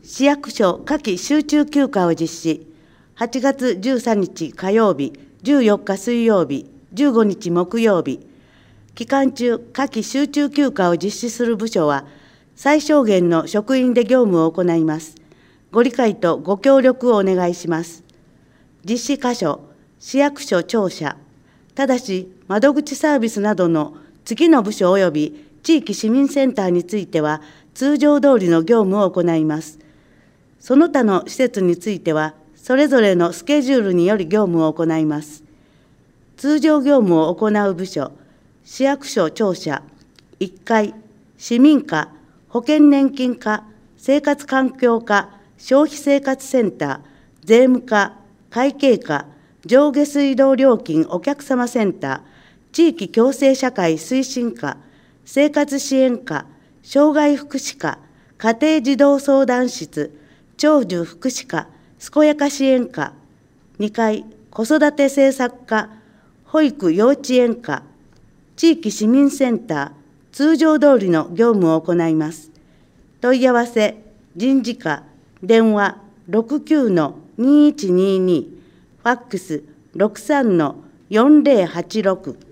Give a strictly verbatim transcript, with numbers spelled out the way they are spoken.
市役所夏季集中休暇を実施。はちがつじゅうさんにち火曜日、じゅうよっか水曜日、じゅうごにち木曜日。期間中、夏季集中休暇を実施する部署は、最小限の職員で業務を行います。ご理解とご協力をお願いします。実施箇所、市役所庁舎。ただし、窓口サービスなどの次の部署及び地域市民センターについては、通常通りの業務を行います。その他の施設については、それぞれのスケジュールにより業務を行います。通常業務を行う部署、市役所庁舎、いっかい、市民課、保険年金課、生活環境課、消費生活センター、税務課、会計課、上下水道料金お客様センター、地域共生社会推進課、生活支援課、障害福祉課、家庭児童相談室、長寿福祉課、健やか支援課、にかい、子育て政策課、保育幼稚園課、地域市民センター、通常通りの業務を行います。問い合わせ、人事課、電話 ろくきゅうのにいちにいに、ファックス ろくさんのよんぜろはちろく、